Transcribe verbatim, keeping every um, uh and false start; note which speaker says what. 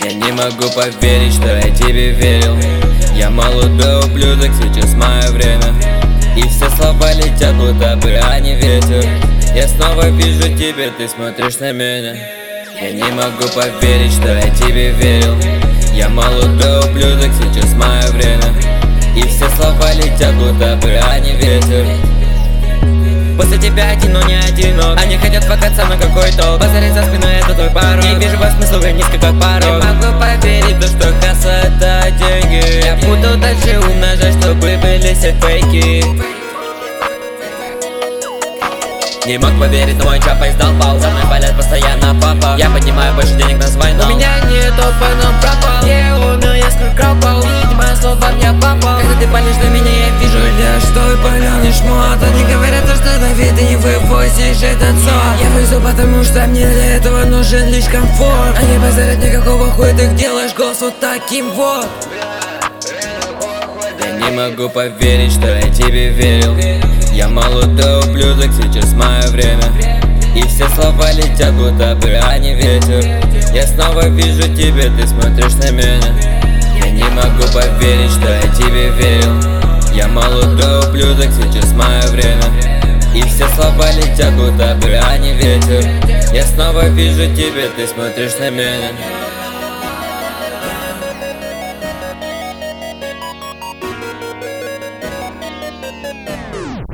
Speaker 1: Я не могу поверить, что я тебе верил. Я молодой ублюдок, сейчас мое время. И все слова летят, будто бы они ветер. Я снова вижу тебя, ты смотришь на меня. Я не могу поверить, что я тебе верил. Я молодой ублюдок, сейчас мое время. И все слова летят, будто бы они ветер. После тебя один, но не одинок. Они хотят факаться, но какой толк? Базарить за спиной, это твой порог. Не вижу вас смысла, вы низко как порог. Не могу поверить, то что касса это деньги. Я буду дальше умножать, чтобы были все фейки. Не мог поверить, но мой чап издал пал. За мной палят постоянно папа. Я поднимаю больше денег на свой нал. У меня нет опана, пропал. Я умел, я сколько пропал. Видимо, слово мне попал. Когда ты палишь на меня, я вижу лишь твой паленый шмот. Они говорят, что Давид, ты не вывозишь этот сон. Я вызу, потому что мне для этого нужен лишь комфорт. Они базарят, никакого хуя ты делаешь голос вот таким вот. Я не могу поверить, что я тебе верил. Я молодой ублюдок, сейчас мое время. И все слова летят, будто бы они ветер. Я снова вижу тебя, ты смотришь на меня. Я не могу поверить, что я тебе верил. Я молодой ублюдок, сейчас мое время. И все слова летят, будто бы они ветер. Я снова вижу тебя, ты смотришь на меня.